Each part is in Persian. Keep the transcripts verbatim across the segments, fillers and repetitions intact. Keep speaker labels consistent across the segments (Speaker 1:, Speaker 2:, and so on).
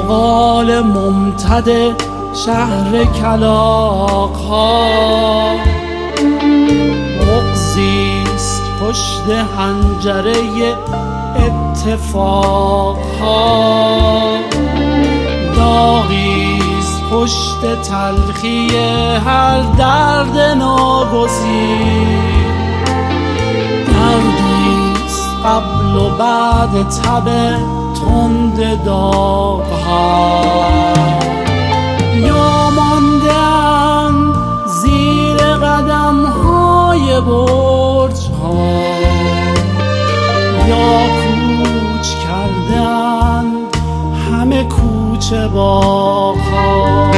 Speaker 1: شغال ممتد شهر کلاغ ها، بغضیست پشت حنجره اتفاق ها، داغیست پشت تلخی هر درد ناگزیر، دردیست قبل و بعد تب تند داغ ها. یا مانده‌اند زیر قدم های برج ها، یا کوچ کردند همه کوچه باغ ها.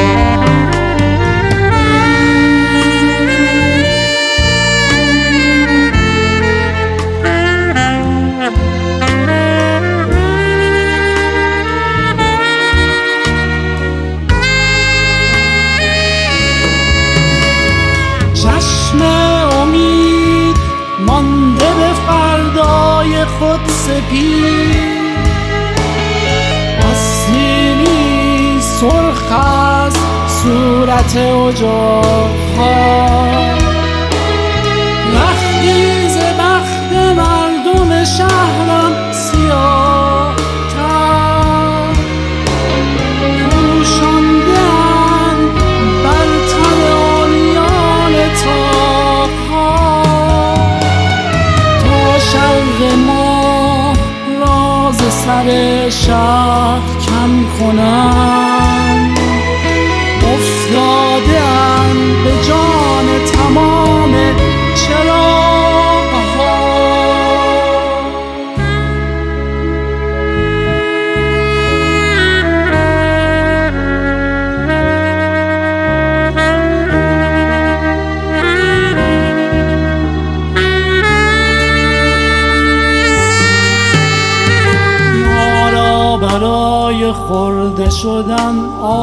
Speaker 1: چشم امید مانده به فردای خود سپید، اصلی سرخ از صورت اجاق ها، رختی ز بخت مردم شهرم سیاه تر، پوشانده‌اند بر تن آلیان طاق ها، تا شر ما راز سر شهر کم کنند، افتاده‌اند به جان تمام چراغ ها. ما را برای خرده شدن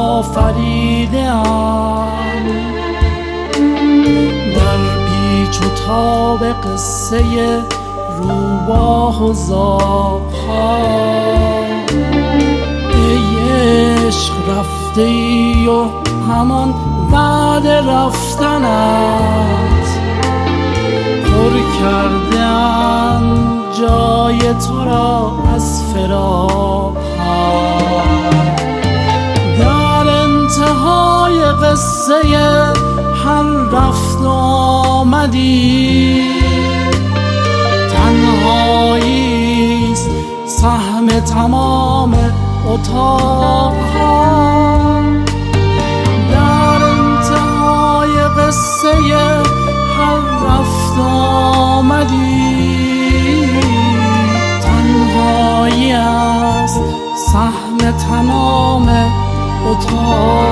Speaker 1: آفریده‌اند، در پیچ و تاب قصه روباه و زاغ ها. ای عشق رفته ای و همان بعد رفتنت، پر کرده‌اند جای تو را از فراق ها. در انتهای قصه هر رفت آمدی، تنهاییست سهم تمام اتاق ها. در انتهای قصه هر رفت آمدی، تنهایی است سهم تمام اتاق